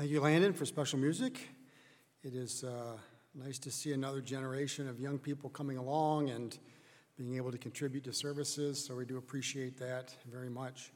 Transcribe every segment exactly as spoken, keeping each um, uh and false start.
Thank you, Landon, for special music. It is uh, nice to see another generation of young people coming along and being able to contribute to services, so we do appreciate that very much.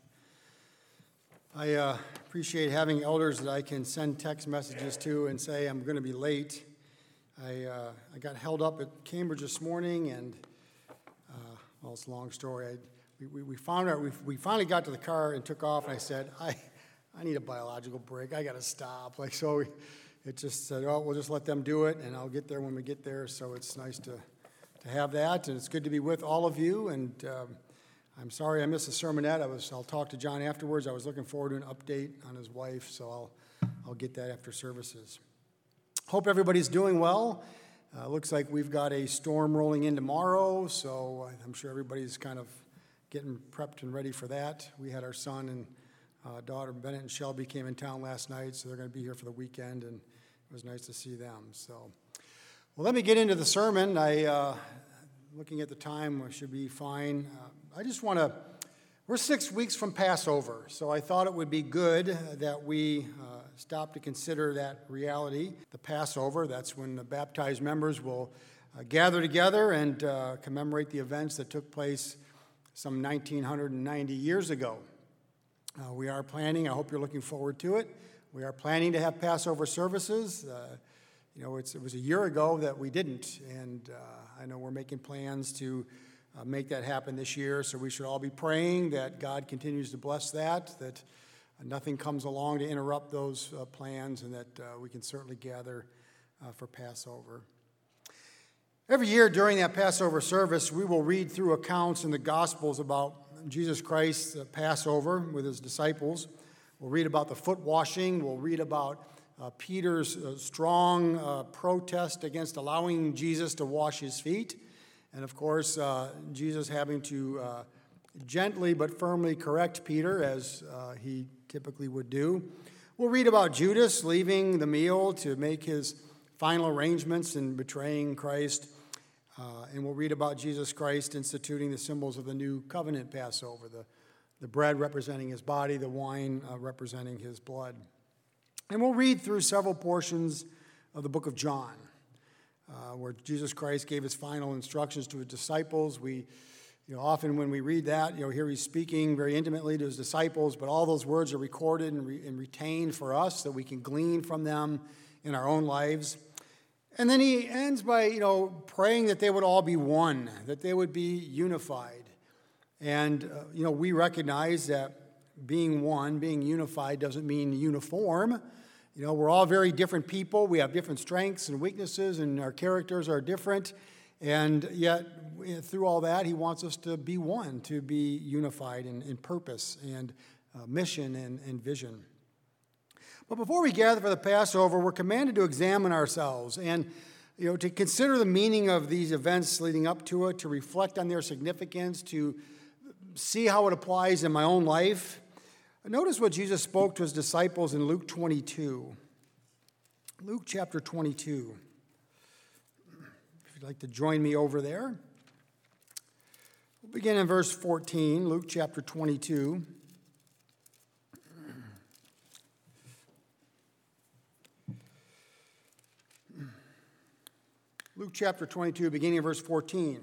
I uh, appreciate having elders that I can send text messages to and say I'm going to be late. I uh, I got held up at Cambridge this morning, and uh, well, it's a long story. I, we, we we found out we we finally got to the car and took off, and I said I. I need a biological break. I got to stop. Like so, we, it just said, "Oh, we'll just let them do it, and I'll get there when we get there." So it's nice to to have that, and it's good to be with all of you. And um, I'm sorry I missed the sermonette. I was. I'll talk to John afterwards. I was looking forward to an update on his wife, so I'll I'll get that after services. Hope everybody's doing well. Uh, looks like we've got a storm rolling in tomorrow, so I'm sure everybody's kind of getting prepped and ready for that. We had our son and Uh, daughter Bennett and Shelby came in town last night, so they're going to be here for the weekend, and it was nice to see them. So, well, let me get into the sermon. I, uh, looking at the time, I should be fine. Uh, I just want to. We're six weeks from Passover, so I thought it would be good that we uh, stop to consider that reality. The Passover, that's when the baptized members will uh, gather together and uh, commemorate the events that took place some nineteen ninety years ago. Uh, we are planning, I hope you're looking forward to it. We are planning to have Passover services. Uh, you know, it's, it was a year ago that we didn't, and uh, I know we're making plans to uh, make that happen this year, so we should all be praying that God continues to bless that, that uh, nothing comes along to interrupt those uh, plans, and that uh, we can certainly gather uh, for Passover. Every year during that Passover service, we will read through accounts in the Gospels about Jesus Christ's Passover with his disciples. We'll read about the foot washing. We'll read about uh, Peter's uh, strong uh, protest against allowing Jesus to wash his feet. And of course, uh, Jesus having to uh, gently but firmly correct Peter, as uh, he typically would do. We'll read about Judas leaving the meal to make his final arrangements in betraying Christ. Uh, and we'll read about Jesus Christ instituting the symbols of the new covenant Passover, the, the bread representing his body, the wine uh, representing his blood. And we'll read through several portions of the book of John, uh, where Jesus Christ gave his final instructions to his disciples. We, you know, often when we read that, you know, here he's speaking very intimately to his disciples, but all those words are recorded and, re- and retained for us that we can glean from them in our own lives. And then he ends by, you know, praying that they would all be one, that they would be unified. And, uh, you know, we recognize that being one, being unified doesn't mean uniform. You know, we're all very different people. We have different strengths and weaknesses, and our characters are different. And yet, through all that, he wants us to be one, to be unified in, in purpose and uh, mission and, and vision. But before we gather for the Passover, we're commanded to examine ourselves and, you know, to consider the meaning of these events leading up to it, to reflect on their significance, to see how it applies in my own life. Notice what Jesus spoke to his disciples in Luke twenty-two. Luke chapter twenty-two. If you'd like to join me over there. We'll begin in verse fourteen, Luke chapter twenty-two. Luke chapter twenty-two, beginning of verse fourteen.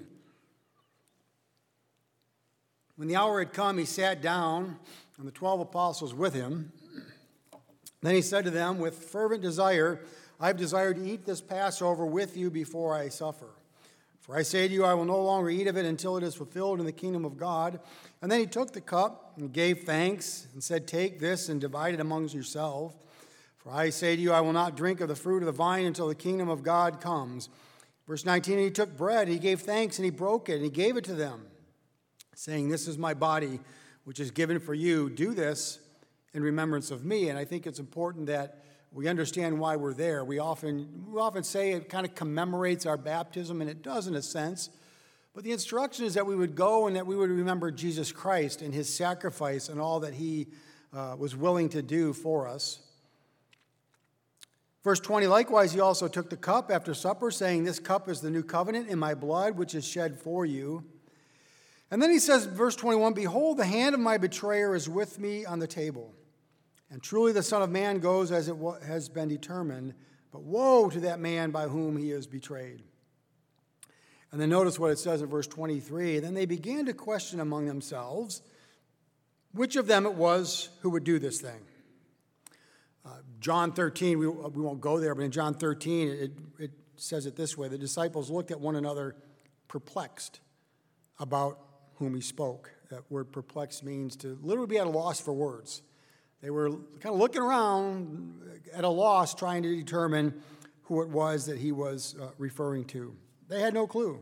When the hour had come, he sat down, and the twelve apostles with him. Then he said to them, with fervent desire, I have desired to eat this Passover with you before I suffer. For I say to you, I will no longer eat of it until it is fulfilled in the kingdom of God. And then he took the cup and gave thanks and said, take this and divide it amongst yourselves. For I say to you, I will not drink of the fruit of the vine until the kingdom of God comes. Verse nineteen, and he took bread, he gave thanks, and he broke it, and he gave it to them, saying, this is my body, which is given for you. Do this in remembrance of me. And I think it's important that we understand why we're there. We often, we often say it kind of commemorates our baptism, and it does in a sense. But the instruction is that we would go and that we would remember Jesus Christ and his sacrifice and all that he uh, was willing to do for us. Verse twenty, likewise, he also took the cup after supper, saying, this cup is the new covenant in my blood, which is shed for you. And then he says, verse twenty-one, behold, the hand of my betrayer is with me on the table. And truly the Son of Man goes as it has been determined, but woe to that man by whom he is betrayed. And then notice what it says in verse twenty-three. Then they began to question among themselves which of them it was who would do this thing. Uh, John thirteen, we, we won't go there, but in John thirteen, it, it says it this way. The disciples looked at one another perplexed about whom he spoke. That word perplexed means to literally be at a loss for words. They were kind of looking around at a loss, trying to determine who it was that he was uh, referring to. They had no clue.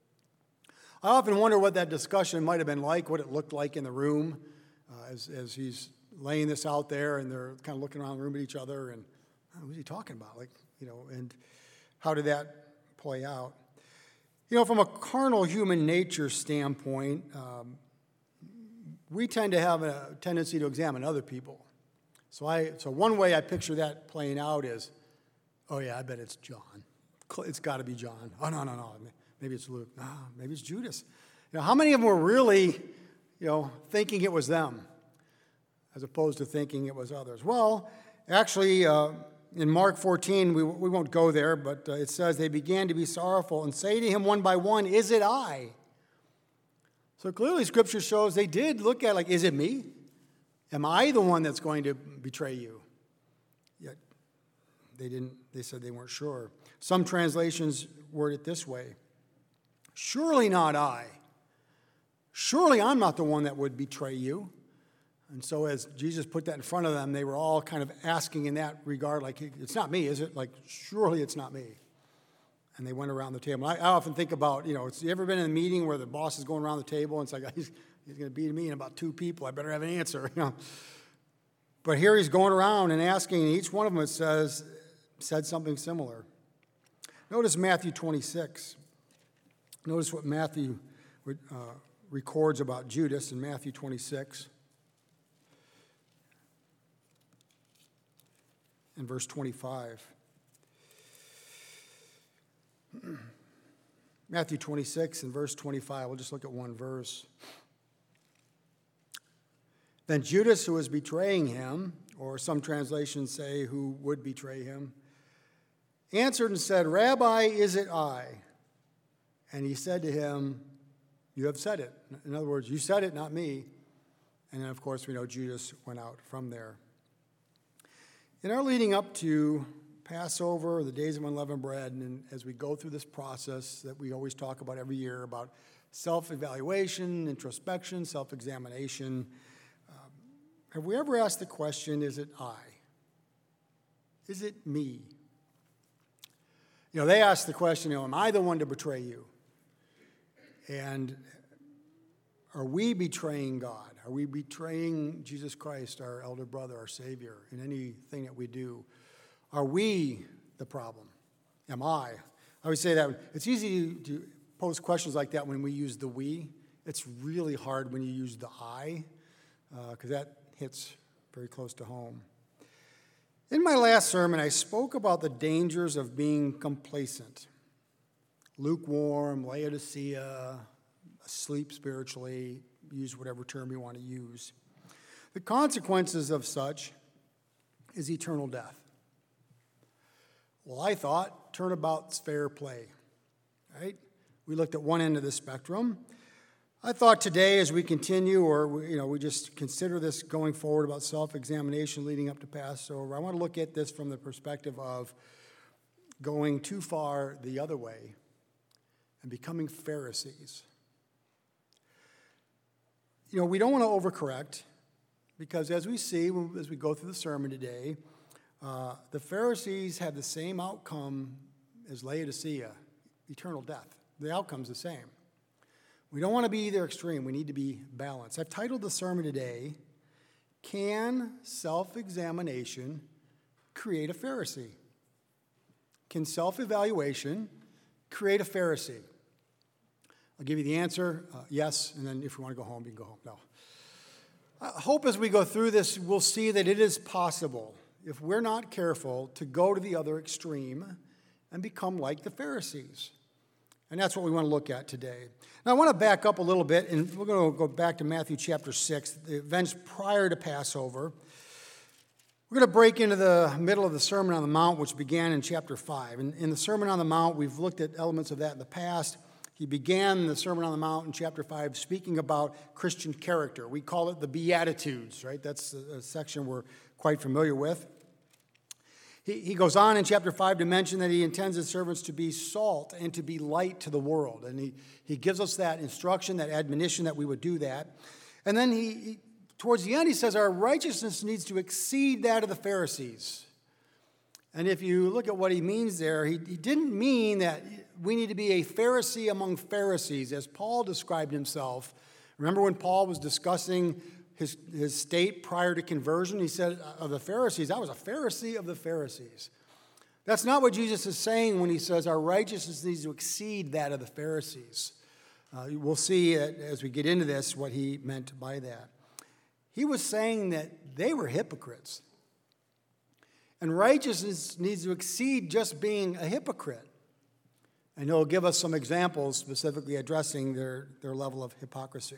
I often wonder what that discussion might have been like, what it looked like in the room uh, as, as he's laying this out there, and they're kind of looking around the room at each other, and oh, who's he talking about? Like, you know, and how did that play out? You know, from a carnal human nature standpoint, um, we tend to have a tendency to examine other people. So I, so one way I picture that playing out is, oh yeah, I bet it's John. It's got to be John. Oh no, no, no. Maybe it's Luke. No, maybe it's Judas. You know, how many of them were really, you know, thinking it was them, as opposed to thinking it was others? Well, actually, uh, in Mark fourteen, we we won't go there, but uh, it says they began to be sorrowful and say to him one by one, "Is it I?" So clearly, Scripture shows they did look at like, "Is it me? Am I the one that's going to betray you?" Yet they didn't. They said they weren't sure. Some translations word it this way: "Surely not I. Surely I'm not the one that would betray you." And so as Jesus put that in front of them, they were all kind of asking in that regard, like, it's not me, is it? Like, surely it's not me. And they went around the table. I, I often think about, you know, it's, you ever been in a meeting where the boss is going around the table and it's like, he's, he's going to beat me in about two people. I better have an answer, you know. But here he's going around and asking, and each one of them, it says, said something similar. Notice Matthew twenty-six. Notice what Matthew uh, records about Judas in Matthew twenty-six. In verse twenty-five. Matthew twenty-six and verse twenty-five. We'll just look at one verse. Then Judas, who was betraying him, or some translations say who would betray him, answered and said, "Rabbi, is it I?" And he said to him, "You have said it." In other words, you said it, not me. And then, of course, we know Judas went out from there. In our leading up to Passover, the days of unleavened bread, and as we go through this process that we always talk about every year about self-evaluation, introspection, self-examination, um, have we ever asked the question, is it I? Is it me? You know, they ask the question, you know, am I the one to betray you? And are we betraying God? Are we betraying Jesus Christ, our elder brother, our Savior, in anything that we do? Are we the problem? Am I? I would say that it's easy to pose questions like that when we use the we. It's really hard when you use the I, because uh, that hits very close to home. In my last sermon, I spoke about the dangers of being complacent, lukewarm, Laodicea, asleep spiritually, use whatever term you want to use. The consequences of such is eternal death. Well, I thought turnabout's fair play, right? We looked at one end of the spectrum. I thought today, as we continue, or you know, we just consider this going forward about self-examination leading up to Passover, I want to look at this from the perspective of going too far the other way and becoming Pharisees. You know, we don't want to overcorrect, because as we see, as we go through the sermon today, uh, the Pharisees had the same outcome as Laodicea, eternal death. The outcome's the same. We don't want to be either extreme. We need to be balanced. I've titled the sermon today, Can Self-Examination Create a Pharisee? Can self-evaluation create a Pharisee? I'll give you the answer, uh, yes, and then if you want to go home, you can go home. No. I hope as we go through this, we'll see that it is possible, if we're not careful, to go to the other extreme and become like the Pharisees. And that's what we want to look at today. Now, I want to back up a little bit, and we're going to go back to Matthew chapter six, the events prior to Passover. We're going to break into the middle of the Sermon on the Mount, which began in chapter five. And in the Sermon on the Mount, we've looked at elements of that in the past. He began the Sermon on the Mount in chapter five speaking about Christian character. We call it the Beatitudes, right? That's a section we're quite familiar with. He, he goes on in chapter five to mention that he intends his servants to be salt and to be light to the world. And he, he gives us that instruction, that admonition that we would do that. And then he... he Towards the end, he says our righteousness needs to exceed that of the Pharisees. And if you look at what he means there, he, he didn't mean that we need to be a Pharisee among Pharisees, as Paul described himself. Remember when Paul was discussing his, his state prior to conversion? He said, of the Pharisees, I was a Pharisee of the Pharisees. That's not what Jesus is saying when he says our righteousness needs to exceed that of the Pharisees. Uh, we'll see as we get into this what he meant by that. He was saying that they were hypocrites. And righteousness needs to exceed just being a hypocrite. And he'll give us some examples specifically addressing their, their level of hypocrisy.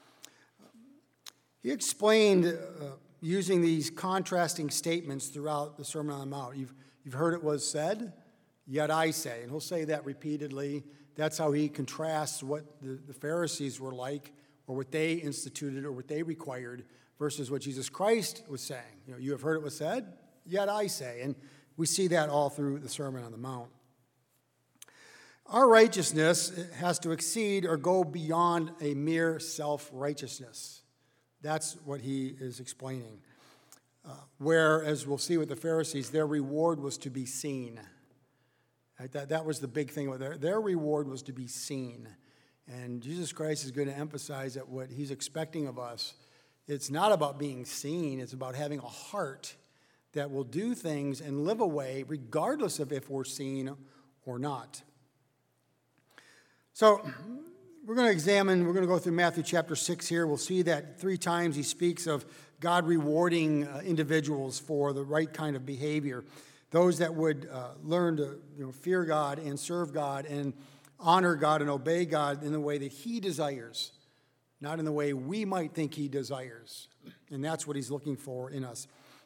He explained uh, using these contrasting statements throughout the Sermon on the Mount. You've, you've heard it was said, yet I say. And he'll say that repeatedly. That's how he contrasts what the, the Pharisees were like, or what they instituted, or what they required, versus what Jesus Christ was saying. You know, you have heard it was said, yet I say. And we see that all through the Sermon on the Mount. Our righteousness has to exceed or go beyond a mere self-righteousness. That's what he is explaining. Uh, where, as we'll see with the Pharisees, their reward was to be seen. Right? That, that was the big thing. Their, their reward was to be seen. And Jesus Christ is going to emphasize that what he's expecting of us, it's not about being seen. It's about having a heart that will do things and live a way regardless of if we're seen or not. So we're going to examine, we're going to go through Matthew chapter six here. We'll see that three times he speaks of God rewarding uh, individuals for the right kind of behavior. Those that would uh, learn to you know, fear God and serve God and honor God and obey God in the way that he desires, not in the way we might think he desires. And that's what he's looking for in us.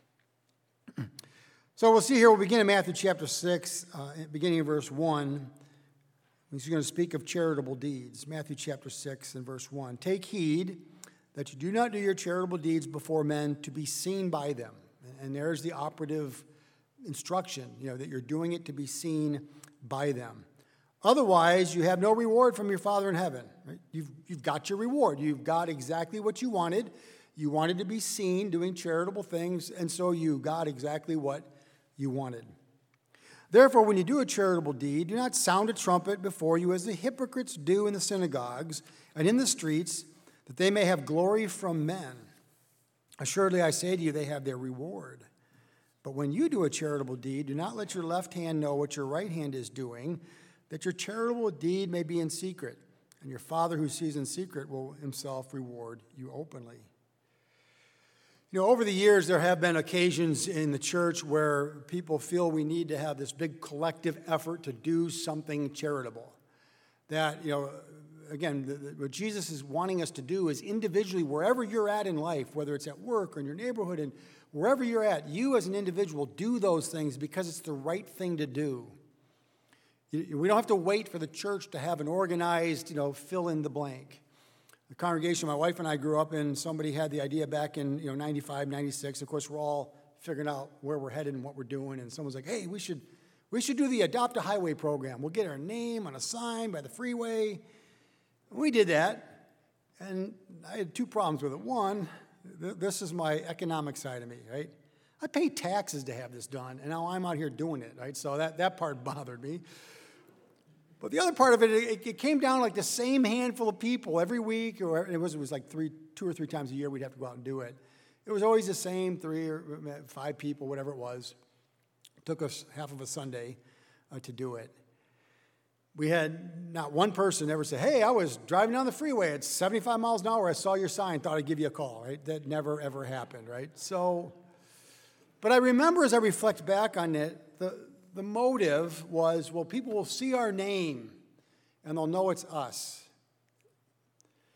So we'll see here, we'll begin in Matthew chapter six, uh, beginning in verse one. He's going to speak of charitable deeds. Matthew chapter six and verse one. Take heed that you do not do your charitable deeds before men to be seen by them. And there's the operative instruction, you know, that you're doing it to be seen by them. Otherwise, you have no reward from your Father in heaven. Right? You've, you've got your reward. You've got exactly what you wanted. You wanted to be seen doing charitable things, and so you got exactly what you wanted. Therefore, when you do a charitable deed, do not sound a trumpet before you as the hypocrites do in the synagogues and in the streets, that they may have glory from men. Assuredly, I say to you, they have their reward. But when you do a charitable deed, do not let your left hand know what your right hand is doing, that your charitable deed may be in secret, and your Father who sees in secret will himself reward you openly. You know, over the years, there have been occasions in the church where people feel we need to have this big collective effort to do something charitable. That, you know, again, the, the, what Jesus is wanting us to do is individually, wherever you're at in life, whether it's at work or in your neighborhood, and wherever you're at, you as an individual do those things because it's the right thing to do. We don't have to wait for the church to have an organized, you know, fill in the blank. The congregation my wife and I grew up in, somebody had the idea back in, you know, ninety-five, ninety-six. Of course, we're all figuring out where we're headed and what we're doing. And someone's like, hey, we should we should do the Adopt a Highway program. We'll get our name on a sign by the freeway. We did that. And I had two problems with it. One, th- this is my economic side of me, right? I pay taxes to have this done, and now I'm out here doing it, right? So that, that part bothered me. But the other part of it, it, it came down like the same handful of people every week, or it was, it was like three, two or three times a year we'd have to go out and do it. It was always the same three or five people, whatever it was. It took us half of a Sunday uh, to do it. We had not one person ever say, hey, I was driving down the freeway at seventy-five miles an hour. I saw your sign, thought I'd give you a call, right? That never, ever happened, right? So, but I remember as I reflect back on it, the The motive was, well, people will see our name and they'll know it's us. If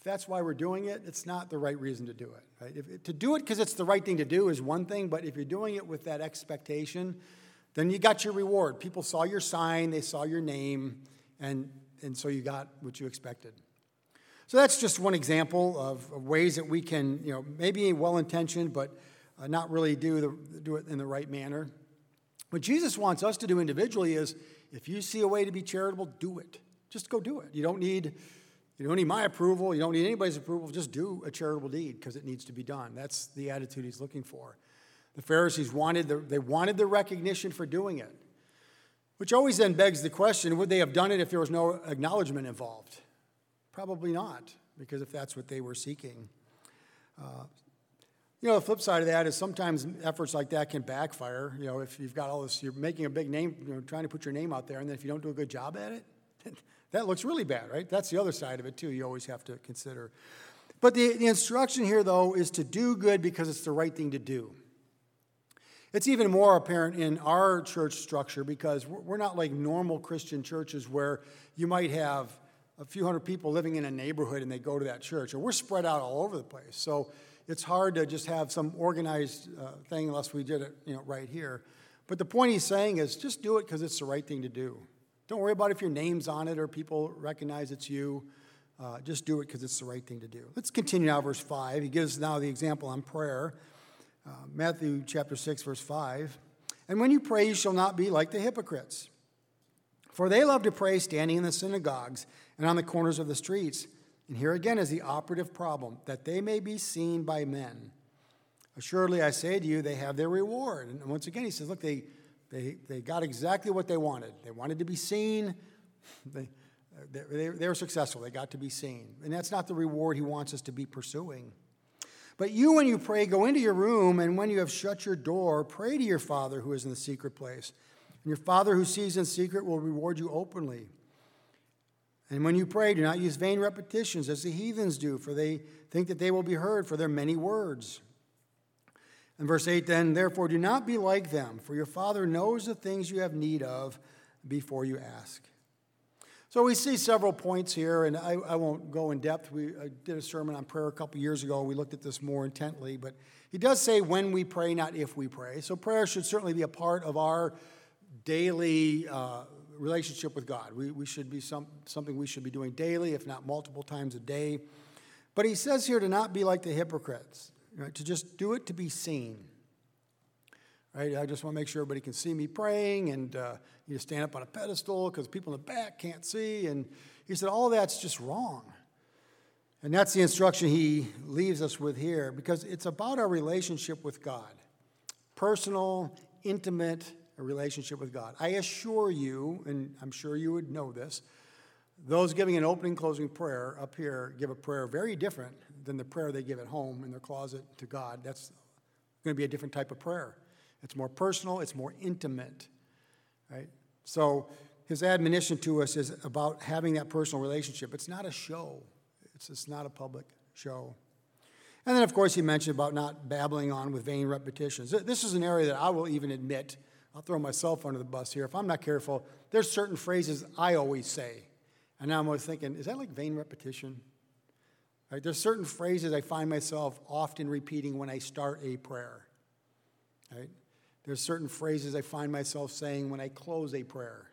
if that's why we're doing it, it's not the right reason to do it. Right? If, to do it because it's the right thing to do is one thing, but if you're doing it with that expectation, then you got your reward. People saw your sign, they saw your name, and, and so you got what you expected. So that's just one example of, of ways that we can, you know, maybe well-intentioned, but uh, not really do, the, do it in the right manner. What Jesus wants us to do individually is, if you see a way to be charitable, do it. Just go do it. You don't need, you don't need my approval. You don't need anybody's approval. Just do a charitable deed because it needs to be done. That's the attitude he's looking for. The Pharisees wanted the, they wanted the recognition for doing it, which always then begs the question, would they have done it if there was no acknowledgement involved? Probably not, because if that's what they were seeking. Uh, you know, the flip side of that is sometimes efforts like that can backfire. You know, if you've got all this, you're making a big name, you know, trying to put your name out there, and then if you don't do a good job at it, that looks really bad, right? That's the other side of it, too, you always have to consider. But the, the instruction here, though, is to do good because it's the right thing to do. It's even more apparent in our church structure because we're not like normal Christian churches where you might have a few hundred people living in a neighborhood and they go to that church. Or we're spread out all over the place. So it's hard to just have some organized uh, thing unless we did it, you know, right here. But the point he's saying is just do it because it's the right thing to do. Don't worry about if your name's on it or people recognize it's you. Uh, just do it because it's the right thing to do. Let's continue now, verse five. He gives now the example on prayer. Uh, Matthew chapter six, verse five. And when you pray, you shall not be like the hypocrites. For they love to pray standing in the synagogues and on the corners of the streets. And here again is the operative problem, that they may be seen by men. Assuredly, I say to you, they have their reward. And once again, he says, look, they, they, they got exactly what they wanted. They wanted to be seen. They, they, they were successful. They got to be seen. And that's not the reward he wants us to be pursuing. But you, when you pray, go into your room, and when you have shut your door, pray to your Father who is in the secret place. And your Father who sees in secret will reward you openly. And when you pray, do not use vain repetitions as the heathens do, for they think that they will be heard for their many words. And verse eight, then, therefore do not be like them, for your Father knows the things you have need of before you ask. So we see several points here, and I, I won't go in depth. We I did a sermon on prayer a couple years ago. We looked at this more intently, but he does say when we pray, not if we pray. So prayer should certainly be a part of our daily uh, relationship with God. We, we should be some, something we should be doing daily, if not multiple times a day. But he says here to not be like the hypocrites, right? To just do it to be seen. Right? I just want to make sure everybody can see me praying, and uh, you stand up on a pedestal because people in the back can't see. And he said all that's just wrong. And that's the instruction he leaves us with here, because it's about our relationship with God. Personal, intimate relationship with God. I assure you, and I'm sure you would know this, those giving an opening closing prayer up here give a prayer very different than the prayer they give at home in their closet to God. That's going to be a different type of prayer. It's more personal, it's more intimate, right? So his admonition to us is about having that personal relationship. It's not a show. It's, it's not a public show. And then, of course, he mentioned about not babbling on with vain repetitions. This is an area that I will even admit, I'll throw myself under the bus here. If I'm not careful, there's certain phrases I always say. And now I'm always thinking, is that like vain repetition? Right? There's certain phrases I find myself often repeating when I start a prayer. Right? There's certain phrases I find myself saying when I close a prayer.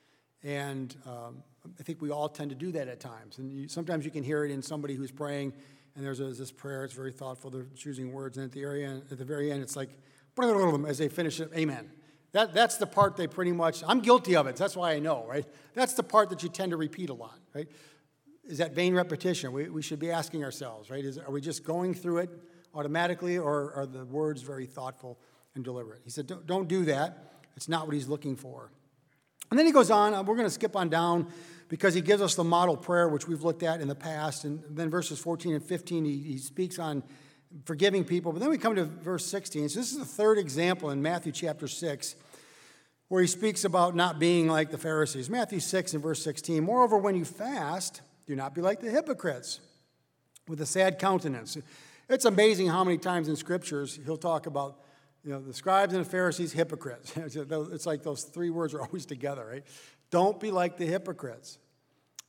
And um, I think we all tend to do that at times. And you, sometimes you can hear it in somebody who's praying, and there's a, this prayer, it's very thoughtful, they're choosing words, and at the, area, at the very end, it's like, as they finish it, amen. That, that's the part they pretty much, I'm guilty of it, that's why I know, right? That's the part that you tend to repeat a lot, right? Is that vain repetition? We, we should be asking ourselves, right? Is, are we just going through it automatically, or are the words very thoughtful and deliberate? He said, don't, don't do that. It's not what he's looking for. And then he goes on. We're going to skip on down because he gives us the model prayer, which we've looked at in the past. And then verses fourteen and fifteen, he, he speaks on forgiving people. But then we come to verse sixteen. So this is the third example in Matthew chapter six, where he speaks about not being like the Pharisees. Matthew six and verse sixteen, moreover, when you fast, do not be like the hypocrites with a sad countenance. It's amazing how many times in scriptures he'll talk about, you know, the scribes and the Pharisees, hypocrites. It's like those three words are always together, right? Don't be like the hypocrites.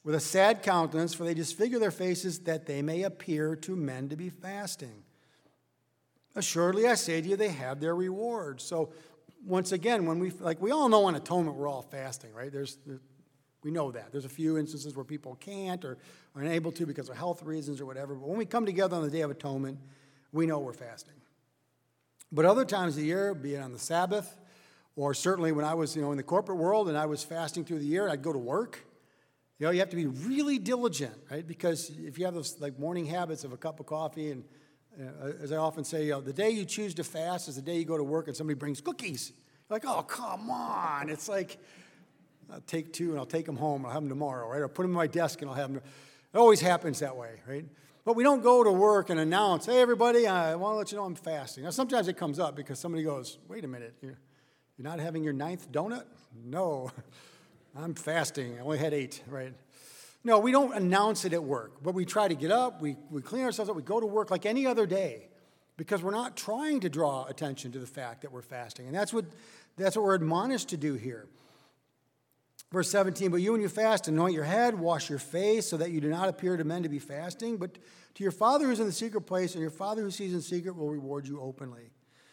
with a sad countenance, for they disfigure their faces that they may appear to men to be fasting. Assuredly, I say to you, they have their reward. So once again, when we, like we all know on atonement, we're all fasting, right? There's, there, we know that. There's a few instances where people can't or are unable to because of health reasons or whatever. But when we come together on the Day of Atonement, we know we're fasting. But other times of the year, be it on the Sabbath, or certainly when I was, you know, in the corporate world and I was fasting through the year, I'd go to work. You know, you have to be really diligent, right? Because if you have those like morning habits of a cup of coffee, and uh, as I often say, you know, the day you choose to fast is the day you go to work and somebody brings cookies. You're like, oh, come on. It's like, I'll take two and I'll take them home. I'll have them tomorrow, right? Or put them on my desk and I'll have them. It always happens that way, right? But we don't go to work and announce, hey, everybody, I want to let you know I'm fasting. Now, sometimes it comes up because somebody goes, wait a minute, you're, you're not having your ninth donut? No. I'm fasting. I only had eight, right? No, we don't announce it at work, but we try to get up, we, we clean ourselves up, we go to work like any other day because we're not trying to draw attention to the fact that we're fasting. And that's what, that's what we're admonished to do here. Verse seventeen, but you when you fast, anoint your head, wash your face, so that you do not appear to men to be fasting, but to your Father who is in the secret place, and your Father who sees in secret will reward you openly.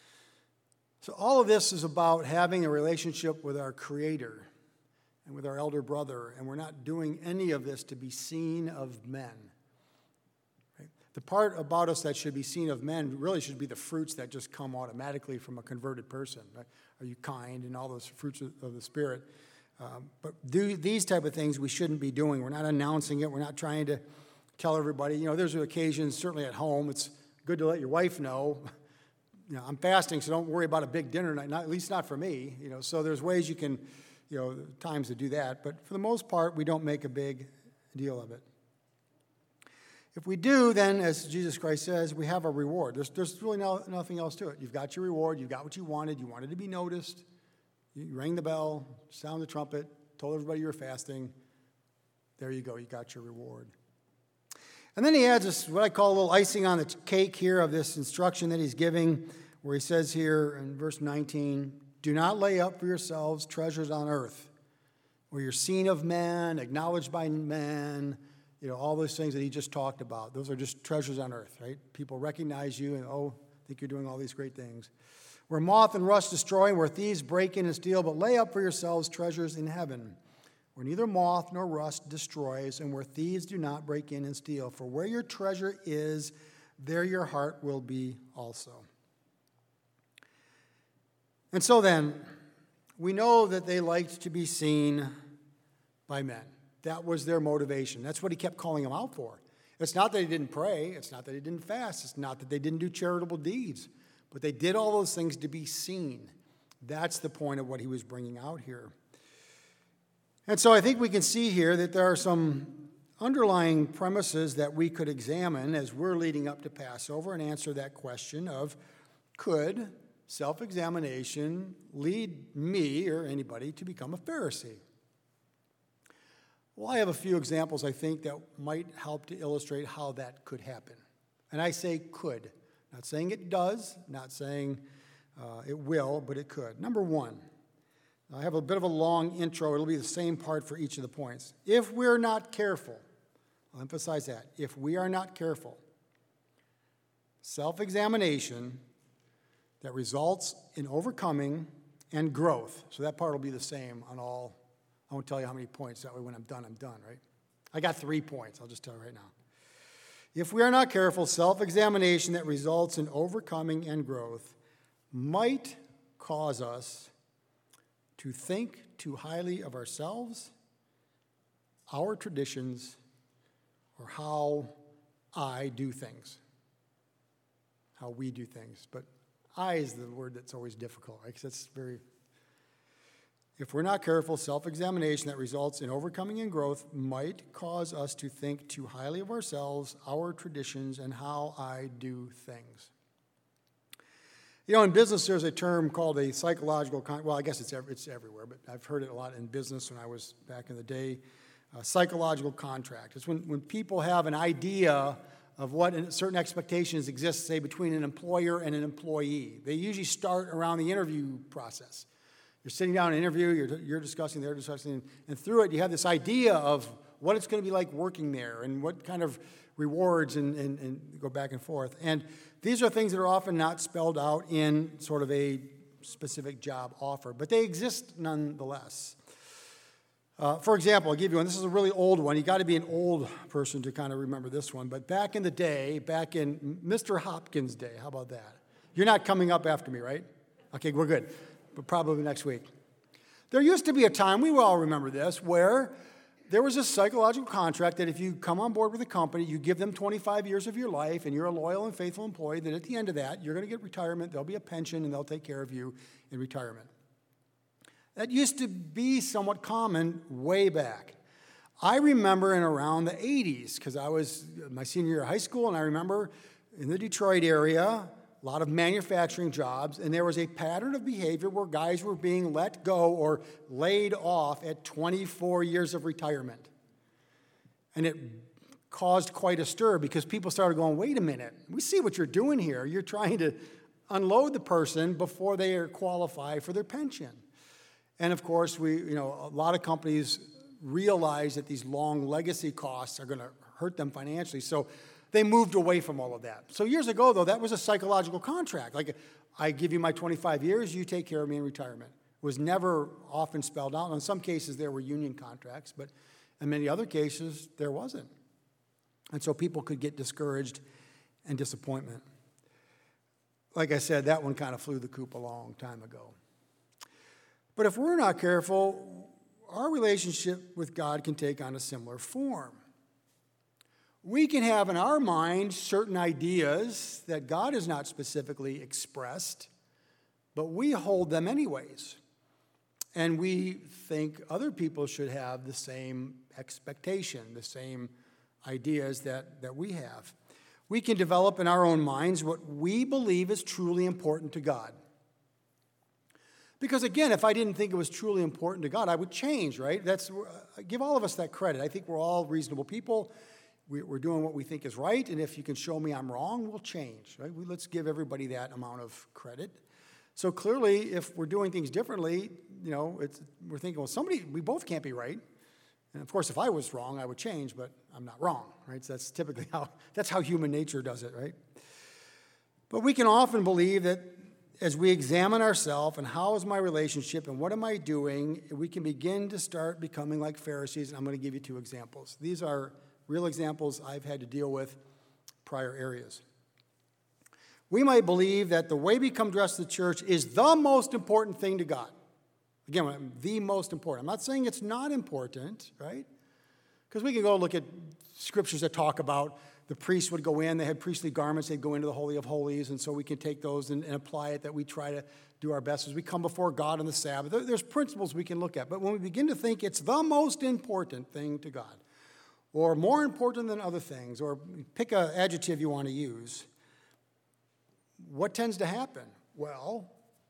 So all of this is about having a relationship with our Creator and with our elder brother, and we're not doing any of this to be seen of men. Right? The part about us that should be seen of men really should be the fruits that just come automatically from a converted person. Right? Are you kind, and all those fruits of the Spirit. Um, but do, these type of things we shouldn't be doing. We're not announcing it. We're not trying to tell everybody. You know, there's occasions, certainly at home, it's good to let your wife know, you know, I'm fasting, so don't worry about a big dinner night, not, at least not for me. You know, so there's ways you can, you know, times to do that. But for the most part, we don't make a big deal of it. If we do, then, as Jesus Christ says, we have a reward. There's, there's really no, nothing else to it. You've got your reward. You've got what you wanted. You wanted to be noticed. You rang the bell, sounded the trumpet, told everybody you were fasting. There you go. You got your reward. And then he adds this, what I call a little icing on the cake here of this instruction that he's giving, where he says here in verse nineteen, do not lay up for yourselves treasures on earth, where you're seen of men, acknowledged by men, you know, all those things that he just talked about. Those are just treasures on earth, right? People recognize you and, oh, think you're doing all these great things. Where moth and rust destroy, where thieves break in and steal, but lay up for yourselves treasures in heaven, where neither moth nor rust destroys, and where thieves do not break in and steal. For where your treasure is, there your heart will be also. And so then, we know that they liked to be seen by men. That was their motivation. That's what he kept calling them out for. It's not that they didn't pray. It's not that they didn't fast. It's not that they didn't do charitable deeds. But they did all those things to be seen. That's the point of what he was bringing out here. And so I think we can see here that there are some underlying premises that we could examine as we're leading up to Passover and answer that question of, could self-examination lead me or anybody to become a Pharisee? Well, I have a few examples, I think, that might help to illustrate how that could happen. And I say could. Not saying it does, not saying uh, it will, but it could. Number one, I have a bit of a long intro. It'll be the same part for each of the points. If we're not careful, I'll emphasize that. If we are not careful, self-examination that results in overcoming and growth. So that part will be the same on all. I won't tell you how many points. That way when I'm done, I'm done, right? I got three points. I'll just tell you right now. If we are not careful, self-examination that results in overcoming and growth might cause us to think too highly of ourselves, our traditions, or how I do things, how we do things. But I is the word that's always difficult, right? Because that's very... If we're not careful, self-examination that results in overcoming and growth might cause us to think too highly of ourselves, our traditions, and how I do things. You know, in business, there's a term called a psychological, con- well, I guess it's ev- it's everywhere, but I've heard it a lot in business when I was back in the day. Uh, psychological contract. It's when, when people have an idea of what certain expectations exist, say, between an employer and an employee. They usually start around the interview process. You're sitting down in an interview, you're, you're discussing, they're discussing, and through it you have this idea of what it's going to be like working there and what kind of rewards and, and, and go back and forth. And these are things that are often not spelled out in sort of a specific job offer, but they exist nonetheless. Uh, for example, I'll give you one. This is a really old one. You got to be an old person to kind of remember this one. But back in the day, back in Mister Hopkins' day, how about that? You're not coming up after me, right? Okay, we're good. But probably next week. There used to be a time, we all remember this, where there was a psychological contract that if you come on board with a company, you give them twenty-five years of your life, and you're a loyal and faithful employee, that at the end of that, you're going to get retirement, there'll be a pension, and they'll take care of you in retirement. That used to be somewhat common way back. I remember in around the eighties, because I was my senior year of high school, and I remember in the Detroit area, a lot of manufacturing jobs, and there was a pattern of behavior where guys were being let go or laid off at twenty-four years of retirement. And it caused quite a stir because people started going, wait a minute, we see what you're doing here. You're trying to unload the person before they are qualified for their pension. And of course, we, you know, a lot of companies realize that these long legacy costs are going to hurt them financially. So they moved away from all of that. So years ago, though, that was a psychological contract. Like, I give you my twenty-five years, you take care of me in retirement. It was never often spelled out. In some cases, there were union contracts, but in many other cases, there wasn't. And so people could get discouraged and disappointment. Like I said, that one kind of flew the coop a long time ago. But if we're not careful, our relationship with God can take on a similar form. We can have in our mind certain ideas that God has not specifically expressed, but we hold them anyways. And we think other people should have the same expectation, the same ideas that, that we have. We can develop in our own minds what we believe is truly important to God. Because again, if I didn't think it was truly important to God, I would change, right? That's uh, give all of us that credit. I think we're all reasonable people. We, we're doing what we think is right, and if you can show me I'm wrong, we'll change, right? We, let's give everybody that amount of credit. So clearly, if we're doing things differently, you know, it's, we're thinking, well, somebody, we both can't be right. And of course, if I was wrong, I would change, but I'm not wrong, right? So that's typically how, that's how human nature does it, right? But we can often believe that as we examine ourselves and how is my relationship and what am I doing, we can begin to start becoming like Pharisees, and I'm going to give you two examples. These are real examples I've had to deal with prior areas. We might believe that the way we come dressed to church is the most important thing to God. Again, the most important. I'm not saying it's not important, right? Because we can go look at scriptures that talk about the priests would go in, they had priestly garments, they'd go into the Holy of Holies, and so we can take those and, and apply it, that we try to do our best as we come before God on the Sabbath. There, there's principles we can look at, but when we begin to think it's the most important thing to God, or more important than other things, or pick an adjective you want to use, what tends to happen? Well,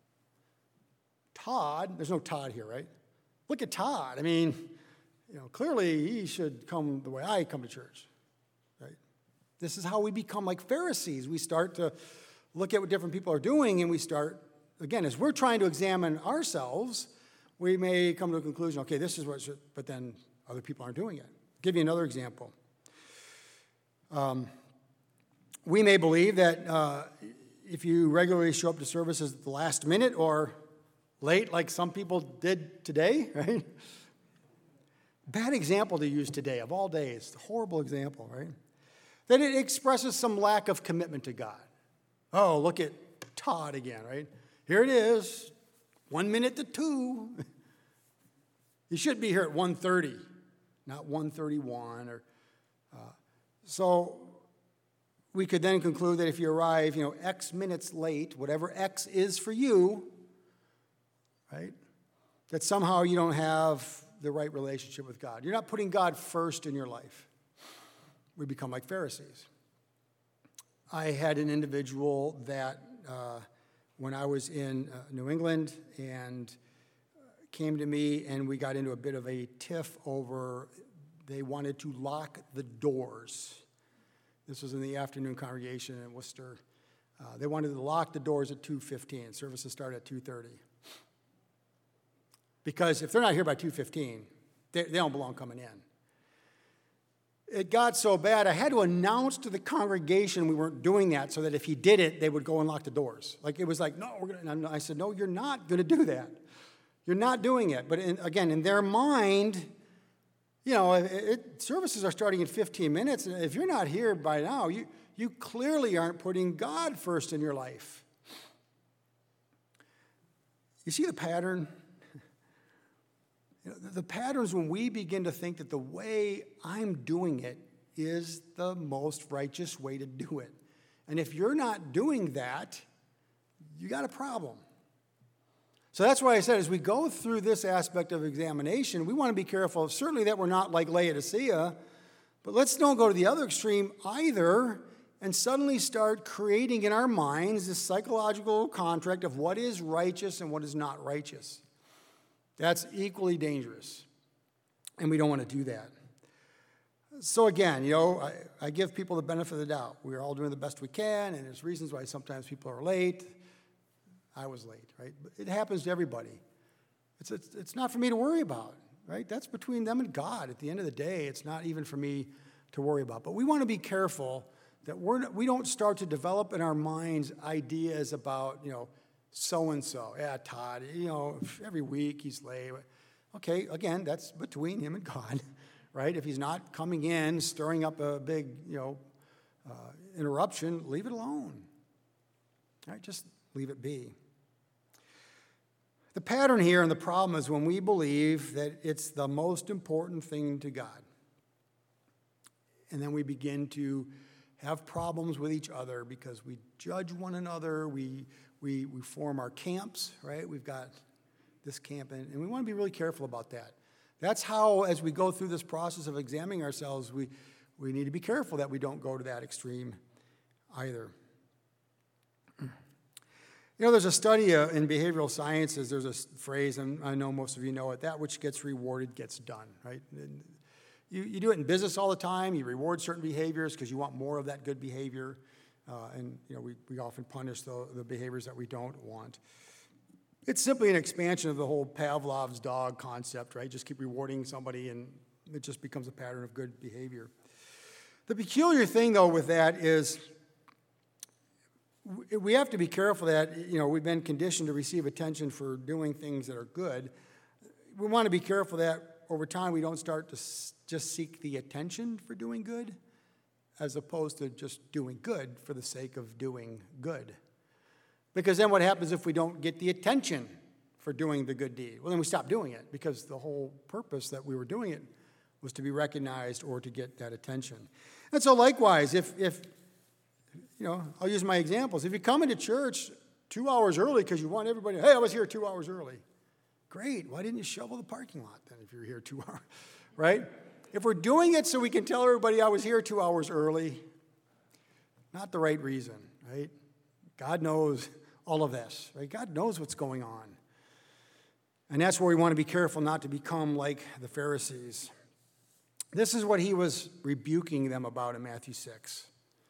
Todd, there's no Todd here, right? Look at Todd. I mean, you know, clearly he should come the way I come to church, right? This is how we become like Pharisees. We start to look at what different people are doing, and we start, again, as we're trying to examine ourselves, we may come to a conclusion, okay, this is what, should, but then other people aren't doing it. I'll give you another example. Um, we may believe that uh, if you regularly show up to services at the last minute or late, like some people did today, right? Bad example to use today, of all days. Horrible example, right? That it expresses some lack of commitment to God. Oh, look at Todd again, right? Here it is, one minute to two. You should be here at one thirty, not one thirty-one. Or uh, so we could then conclude that if you arrive, you know, X minutes late, whatever X is for you, right, that somehow you don't have the right relationship with God. You're not putting God first in your life. We become like Pharisees. I had an individual that uh, when I was in uh, New England and came to me, and we got into a bit of a tiff over, they wanted to lock the doors. This was in the afternoon congregation in Worcester. Uh, they wanted to lock the doors at two fifteen. Services start at two thirty. Because if they're not here by two fifteen, they, they don't belong coming in. it got so bad, I had to announce to the congregation we weren't doing that so that if he did it, they would go and lock the doors. Like, it was like, no, we're going to, I said, no, you're not going to do that. You're not doing it. But in, again, in their mind, you know, it, it, services are starting in fifteen minutes. And if you're not here by now, you, you clearly aren't putting God first in your life. You see the pattern? You know, the, the pattern is when we begin to think that the way I'm doing it is the most righteous way to do it. And if you're not doing that, you got a problem. So that's why I said, as we go through this aspect of examination, we want to be careful, certainly that we're not like Laodicea, but let's don't go to the other extreme either and suddenly start creating in our minds this psychological contract of what is righteous and what is not righteous. That's equally dangerous, and we don't want to do that. So again, you know, I, I give people the benefit of the doubt. We're all doing the best we can, and there's reasons why sometimes people are late. I was late, right? But it happens to everybody. It's, it's, it's not for me to worry about, right? That's between them and God. At the end of the day, it's not even for me to worry about. But we want to be careful that we're not, we don't start to develop in our minds ideas about, you know, so-and-so. Yeah, Todd, you know, every week he's late. Okay, again, that's between him and God, right? If he's not coming in, stirring up a big, you know, uh, interruption, leave it alone. All right, just leave it be. The pattern here and the problem is when we believe that it's the most important thing to God. And then we begin to have problems with each other because we judge one another, we we we form our camps, right? We've got this camp, and, and we want to be really careful about that. That's how, as we go through this process of examining ourselves, we, we need to be careful that we don't go to that extreme either. You know, there's a study uh, in behavioral sciences, there's a phrase, and I know most of you know it, that which gets rewarded gets done, right? And you, you do it in business all the time. You reward certain behaviors because you want more of that good behavior. Uh, and, you know, we, we often punish the, the behaviors that we don't want. It's simply an expansion of the whole Pavlov's dog concept, right? Just keep rewarding somebody, and it just becomes a pattern of good behavior. The peculiar thing, though, with that is we have to be careful that, you know, we've been conditioned to receive attention for doing things that are good. We want to be careful that over time we don't start to just seek the attention for doing good as opposed to just doing good for the sake of doing good. Because then what happens if we don't get the attention for doing the good deed? Well, then we stop doing it because the whole purpose that we were doing it was to be recognized or to get that attention. And so likewise, if, if you know, I'll use my examples. If you come into church two hours early because you want everybody, hey, I was here two hours early. Great. Why didn't you shovel the parking lot then if you're here two hours, right? If we're doing it so we can tell everybody I was here two hours early, not the right reason, right? God knows all of this, right? God knows what's going on. And that's where we want to be careful not to become like the Pharisees. This is what he was rebuking them about in Matthew six,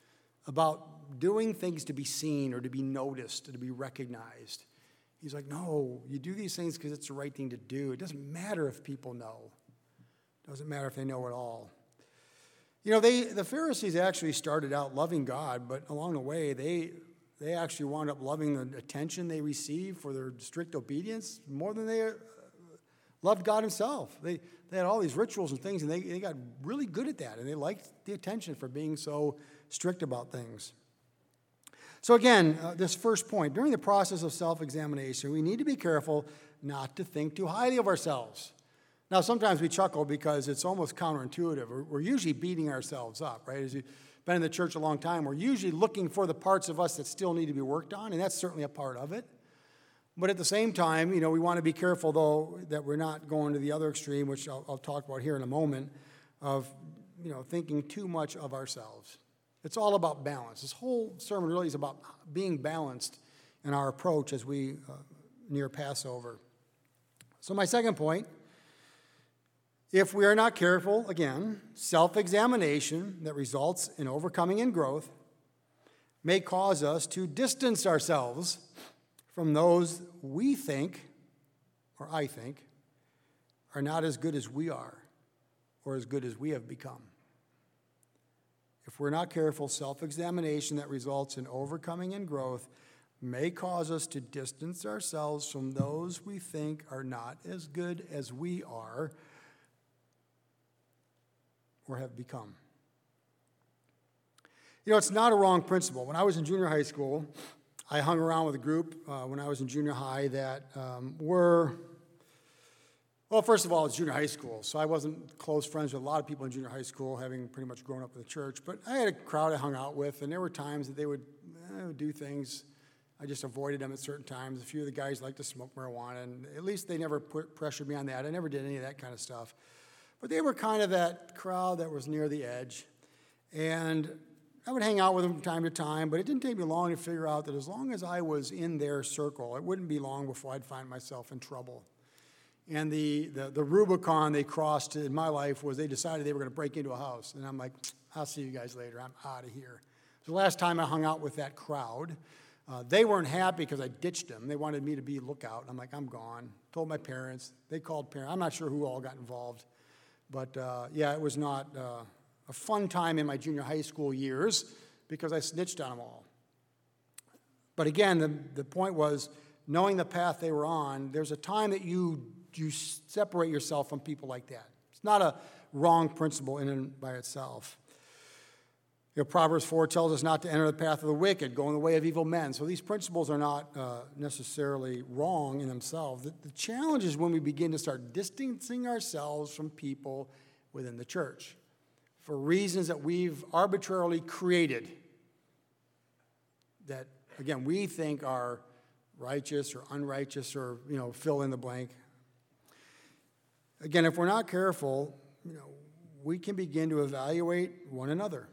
about doing things to be seen or to be noticed or to be recognized. He's like, no, you do these things because it's the right thing to do. It doesn't matter if people know. It doesn't matter if they know at all. You know, they the Pharisees actually started out loving God, but along the way, they they actually wound up loving the attention they received for their strict obedience more than they uh, loved God himself. They they had all these rituals and things, and they, they got really good at that, and they liked the attention for being so strict about things. So again, uh, this first point, during the process of self-examination, we need to be careful not to think too highly of ourselves. Now, sometimes we chuckle because it's almost counterintuitive. We're, we're usually beating ourselves up, right? As you've been in the church a long time, we're usually looking for the parts of us that still need to be worked on, and that's certainly a part of it. But at the same time, you know, we want to be careful, though, that we're not going to the other extreme, which I'll, I'll talk about here in a moment, of, you know, thinking too much of ourselves. It's all about balance. This whole sermon really is about being balanced in our approach as we uh, near Passover. So my second point, if we are not careful, again, self-examination that results in overcoming and growth may cause us to distance ourselves from those we think, or I think, are not as good as we are, or as good as we have become. if we're not careful, self-examination that results in overcoming and growth may cause us to distance ourselves from those we think are not as good as we are or have become. You know, it's not a wrong principle. When I was in junior high school, I hung around with a group uh, when I was in junior high that um, were, well, first of all, it's junior high school, so I wasn't close friends with a lot of people in junior high school, having pretty much grown up in the church. But I had a crowd I hung out with, and there were times that they would eh, do things. I just avoided them at certain times. A few of the guys liked to smoke marijuana, and at least they never put pressured me on that. I never did any of that kind of stuff. But they were kind of that crowd that was near the edge. And I would hang out with them from time to time, but it didn't take me long to figure out that as long as I was in their circle, it wouldn't be long before I'd find myself in trouble. And the, the, the Rubicon they crossed in my life was they decided they were going to break into a house. And I'm like, I'll see you guys later. I'm out of here. The last time I hung out with that crowd, uh, they weren't happy because I ditched them. They wanted me to be lookout. I'm like, I'm gone. Told my parents. They called parents. I'm not sure who all got involved. But, uh, yeah, it was not uh, a fun time in my junior high school years because I snitched on them all. But again, the, the point was, knowing the path they were on, there's a time that you you separate yourself from people like that. It's not a wrong principle in and by itself. You know, Proverbs four tells us not to enter the path of the wicked, go in the way of evil men. So these principles are not uh, necessarily wrong in themselves. The, the challenge is when we begin to start distancing ourselves from people within the church for reasons that we've arbitrarily created that, again, we think are righteous or unrighteous or, you know, fill in the blank. Again, if we're not careful, you know, we can begin to evaluate one another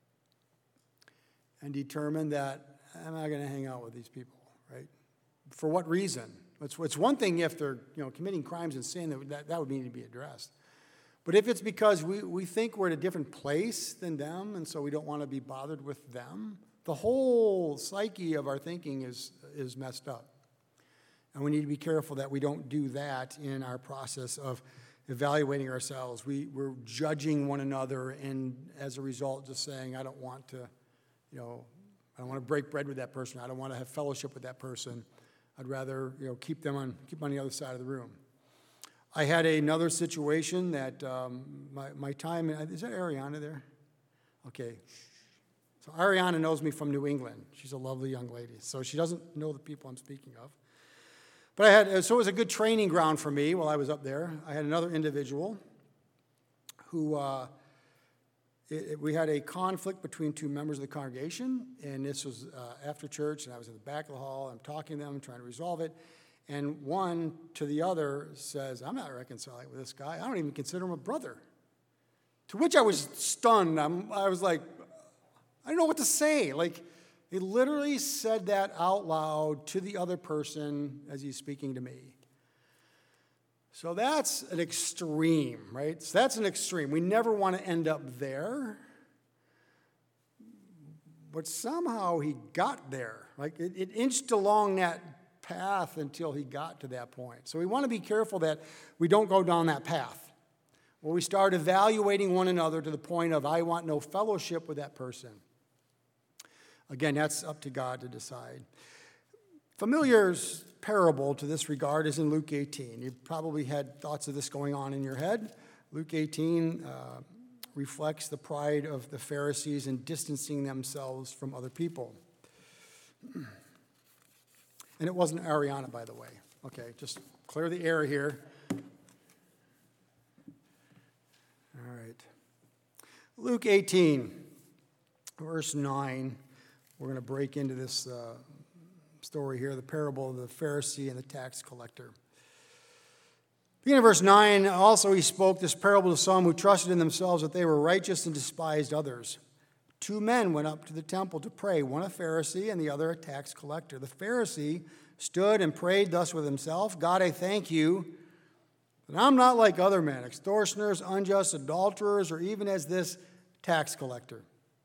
and determine that I'm not going to hang out with these people, right? For what reason? It's, it's one thing if they're, you know, committing crimes and sin, that, that, that would need to be addressed. But if it's because we, we think we're at a different place than them and so we don't want to be bothered with them, the whole psyche of our thinking is, is messed up. And we need to be careful that we don't do that in our process of evaluating ourselves. We, we're judging one another and as a result just saying, I don't want to, you know, I don't want to break bread with that person. I don't want to have fellowship with that person. I'd rather, you know, keep them on, keep on the other side of the room. I had another situation that um, my, my time, is that Ariana there? Okay. So Ariana knows me from New England. She's a lovely young lady. So she doesn't know the people I'm speaking of. But I had, so it was a good training ground for me while I was up there. I had another individual who, uh, it, it, we had a conflict between two members of the congregation, and this was uh, after church, and I was in the back of the hall. I'm talking to them, trying to resolve it. And one to the other says, I'm not reconciling with this guy. I don't even consider him a brother. To which I was stunned. I'm, I was like, I don't know what to say. Like, he literally said that out loud to the other person as he's speaking to me. So that's an extreme, right? So that's an extreme. We never want to end up there. But somehow he got there. Like, it, it inched along that path until he got to that point. So we want to be careful that we don't go down that path where we start evaluating one another to the point of I want no fellowship with that person. Again, that's up to God to decide. Familiar parable to this regard is in Luke eighteen. You've probably had thoughts of this going on in your head. Luke eighteen uh, reflects the pride of the Pharisees in distancing themselves from other people. And it wasn't Ariana, by the way. Okay, just clear the air here. All right. Luke eighteen, verse nine. We're going to break into this uh, story here, the parable of the Pharisee and the tax collector. Beginning of verse nine, also he spoke this parable to some who trusted in themselves that they were righteous and despised others. Two men went up to the temple to pray, one a Pharisee and the other a tax collector. The Pharisee stood and prayed thus with himself, God, I thank you that I'm not like other men, extortioners, unjust, adulterers, or even as this tax collector.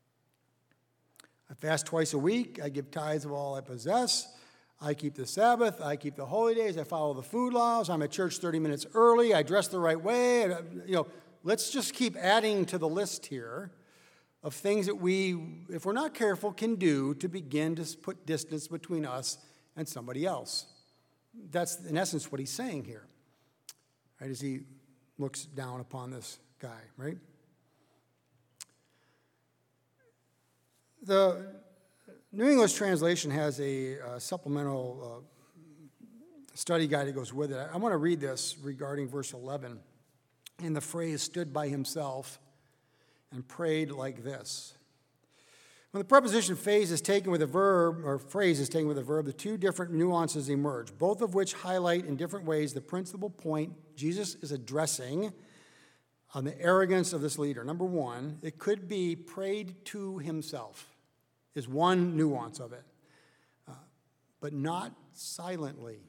I fast twice a week. I give tithes of all I possess. I keep the Sabbath. I keep the holy days. I follow the food laws. I'm at church thirty minutes early. I dress the right way. You know, let's just keep adding to the list here. of things that we, if we're not careful, can do to begin to put distance between us and somebody else. That's, in essence, what he's saying here, right, as he looks down upon this guy, right? The New English Translation has a uh, supplemental uh, study guide that goes with it. I want to read this regarding verse eleven. And the phrase stood by himself and prayed like this. When the preposition phase is taken with a verb, or phrase is taken with a verb, the two different nuances emerge, both of which highlight in different ways the principal point Jesus is addressing on the arrogance of this leader. Number one, it could be prayed to himself, is one nuance of it, uh, but not silently.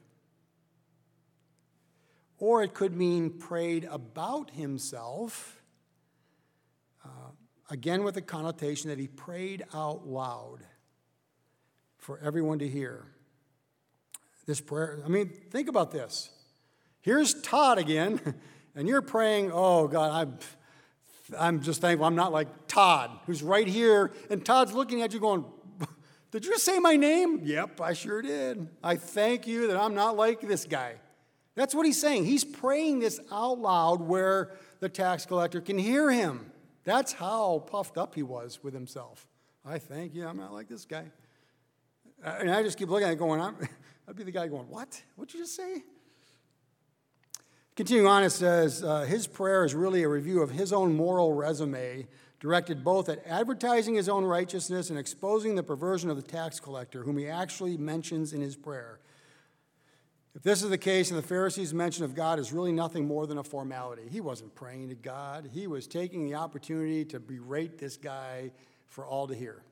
Or it could mean prayed about himself, uh, again with the connotation that he prayed out loud for everyone to hear. This prayer, I mean, think about this. Here's Todd again, and you're praying, oh, God, I'm, I'm just thankful I'm not like Todd, who's right here, and Todd's looking at you going, did you say my name? Yep, I sure did. I thank you that I'm not like this guy. That's what he's saying. He's praying this out loud where the tax collector can hear him. That's how puffed up he was with himself. I thank you, I'm not like this guy. And I just keep looking at it going, I'm, I'd be the guy going, what? What'd you just say? Continuing on, it says, uh, his prayer is really a review of his own moral resume, directed both at advertising his own righteousness and exposing the perversion of the tax collector, whom he actually mentions in his prayer. If this is the case, and the Pharisees' mention of God is really nothing more than a formality. He wasn't praying to God. He was taking the opportunity to berate this guy for all to hear.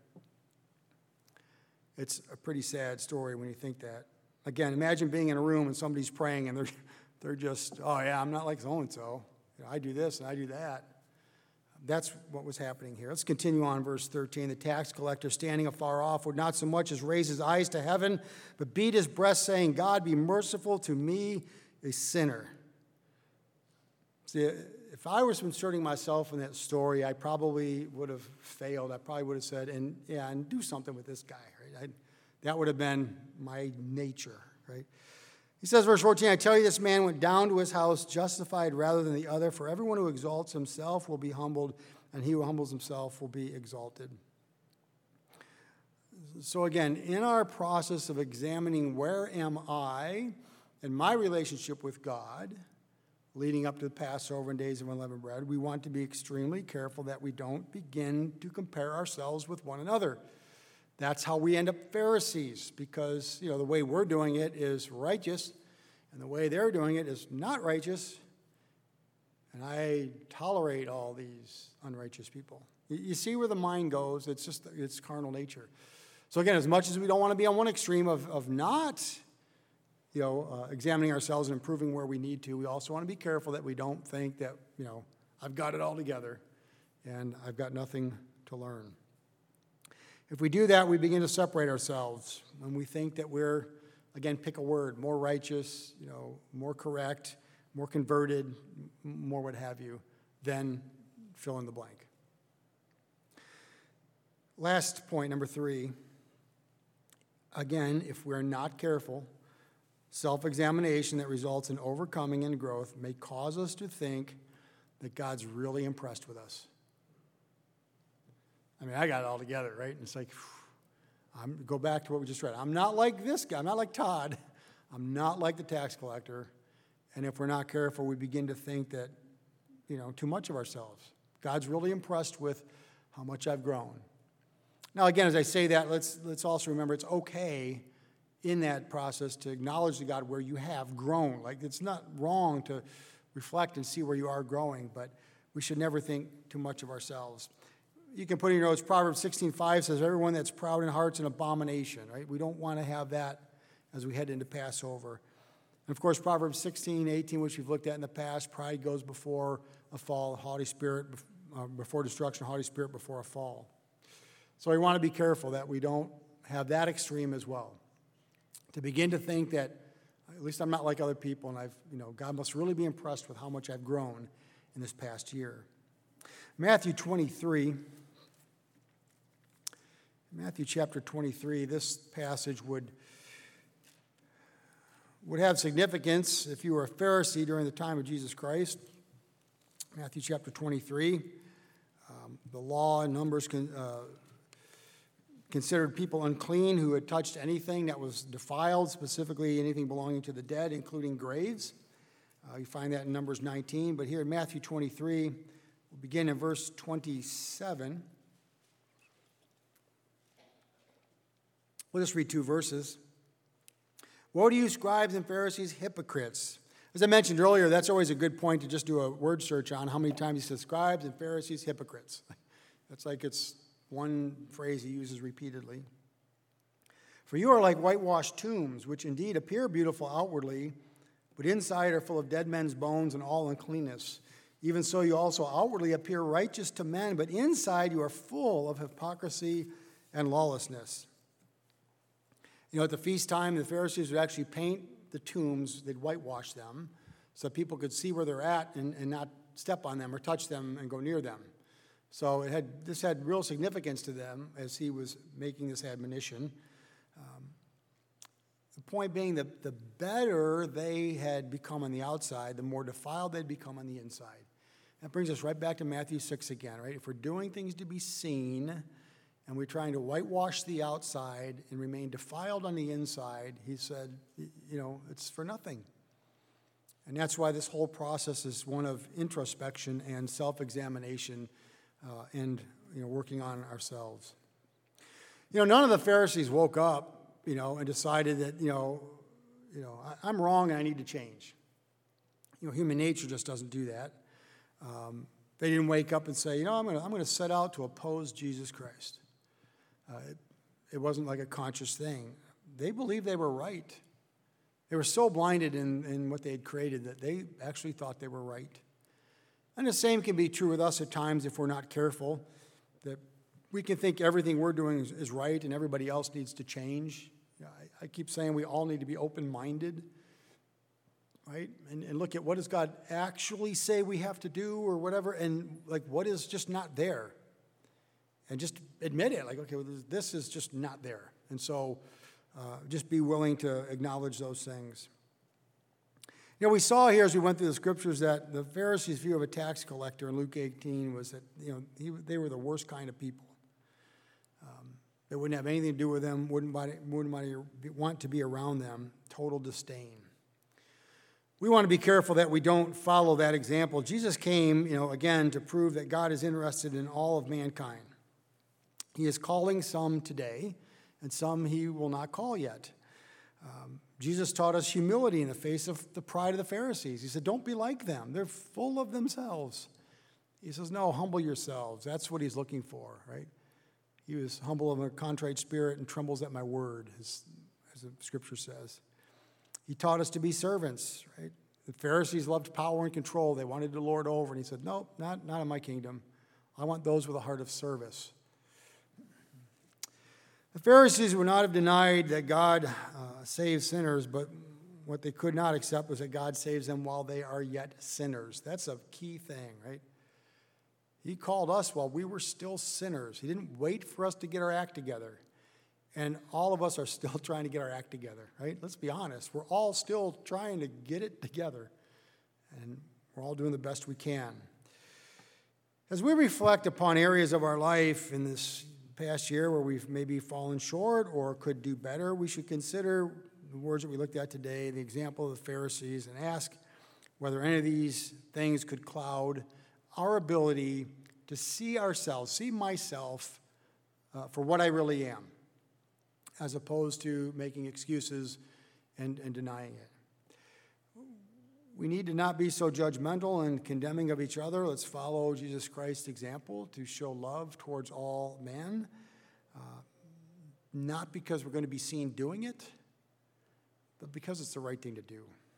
It's a pretty sad story when you think that. Again, imagine being in a room and somebody's praying and they're, they're just, oh yeah, I'm not like so-and-so. You know, I do this and I do that. That's what was happening here. Let's continue on, verse thirteen. The tax collector, standing afar off, would not so much as raise his eyes to heaven, but beat his breast, saying, God, be merciful to me, a sinner. See, if I was inserting myself in that story, I probably would have failed. I probably would have said, and yeah, and do something with this guy. Right? I'd, that would have been my nature, right? He says, verse fourteen, I tell you, this man went down to his house justified rather than the other, for everyone who exalts himself will be humbled, and he who humbles himself will be exalted. So again, in our process of examining where am I in my relationship with God, leading up to the Passover and days of unleavened bread, we want to be extremely careful that we don't begin to compare ourselves with one another. That's how we end up Pharisees, because, you know, the way we're doing it is righteous, and the way they're doing it is not righteous, and I tolerate all these unrighteous people. You see where the mind goes. It's just, it's carnal nature. So again, as much as we don't want to be on one extreme of, of not, you know, uh, examining ourselves and improving where we need to, we also want to be careful that we don't think that, you know, I've got it all together, and I've got nothing to learn. If we do that, we begin to separate ourselves when we think that we're, again, pick a word, more righteous, you know, more correct, more converted, more what have you, than fill in the blank. Last point, number three. Again, if we're not careful, self-examination that results in overcoming and growth may cause us to think that God's really impressed with us. I mean, I got it all together, right? And it's like, whew, I'm go back to what we just read. I'm not like this guy. I'm not like Todd. I'm not like the tax collector. And if we're not careful, we begin to think that, you know, too much of ourselves. God's really impressed with how much I've grown. Now, again, as I say that, let's let's also remember it's okay in that process to acknowledge to God where you have grown. Like, it's not wrong to reflect and see where you are growing, but we should never think too much of ourselves. You can put in your notes, Proverbs sixteen five says, everyone that's proud in heart's an abomination, right? We don't want to have that as we head into Passover. And of course, Proverbs sixteen eighteen, which we've looked at in the past, pride goes before a fall, haughty spirit uh, before destruction, haughty spirit before a fall. So we want to be careful that we don't have that extreme as well. To begin to think that, at least I'm not like other people, and I've, you know, God must really be impressed with how much I've grown in this past year. Matthew twenty-three, Matthew chapter twenty-three, this passage would, would have significance if you were a Pharisee during the time of Jesus Christ. Matthew chapter twenty-three, um, the law and Numbers con, uh, considered people unclean who had touched anything that was defiled, specifically anything belonging to the dead, including graves. Uh, you find that in Numbers nineteen, but here in Matthew twenty-three, we'll begin in verse twenty-seven. We'll just read two verses. Woe to you, scribes and Pharisees, hypocrites. As I mentioned earlier, that's always a good point to just do a word search on how many times he says scribes and Pharisees, hypocrites. That's like it's one phrase he uses repeatedly. For you are like whitewashed tombs, which indeed appear beautiful outwardly, but inside are full of dead men's bones and all uncleanness. Even so, you also outwardly appear righteous to men, but inside you are full of hypocrisy and lawlessness. You know, at the feast time, the Pharisees would actually paint the tombs, they'd whitewash them, so people could see where they're at and, and not step on them or touch them and go near them. So it had this had real significance to them as he was making this admonition. Um, the point being that the better they had become on the outside, the more defiled they'd become on the inside. That brings us right back to Matthew six again, right? If we're doing things to be seen, and we're trying to whitewash the outside and remain defiled on the inside, he said, you know, it's for nothing. And that's why this whole process is one of introspection and self-examination uh, and, you know, working on ourselves. You know, none of the Pharisees woke up, you know, and decided that, you know, you know, I, I'm wrong and I need to change. You know, human nature just doesn't do that. Um, they didn't wake up and say, you know, I'm going to I'm going to set out to oppose Jesus Christ. Uh, it, it wasn't like a conscious thing. They believed they were right. They were so blinded in, in what they had created that they actually thought they were right. And the same can be true with us at times if we're not careful, that we can think everything we're doing is, is right and everybody else needs to change. You know, I, I keep saying we all need to be open-minded, right? And, and look at what does God actually say we have to do or whatever, and like what is just not there. And just admit it, like, okay, well, this is just not there. And so uh, just be willing to acknowledge those things. You know, we saw here as we went through the scriptures that the Pharisees' view of a tax collector in Luke eighteen was that, you know, he, they were the worst kind of people. Um, they wouldn't have anything to do with them, wouldn't, wouldn't want to be around them, total disdain. We want to be careful that we don't follow that example. Jesus came, you know, again, to prove that God is interested in all of mankind. He is calling some today, and some he will not call yet. Um, Jesus taught us humility in the face of the pride of the Pharisees. He said, don't be like them. They're full of themselves. He says, no, humble yourselves. That's what he's looking for, right? He was humble of a contrite spirit and trembles at my word, as, as the scripture says. He taught us to be servants, right? The Pharisees loved power and control. They wanted to lord over, and he said, no, not, not in my kingdom. I want those with a heart of service. The Pharisees would not have denied that God uh, saves sinners, but what they could not accept was that God saves them while they are yet sinners. That's a key thing, right? He called us while we were still sinners. He didn't wait for us to get our act together. And all of us are still trying to get our act together, right? Let's be honest. We're all still trying to get it together. And we're all doing the best we can. As we reflect upon areas of our life in this past year where we've maybe fallen short or could do better, we should consider the words that we looked at today, the example of the Pharisees, and ask whether any of these things could cloud our ability to see ourselves, see myself uh, for what I really am, as opposed to making excuses and, and denying it. We need to not be so judgmental and condemning of each other. Let's follow Jesus Christ's example to show love towards all men, uh, not because we're going to be seen doing it, but because it's the right thing to do.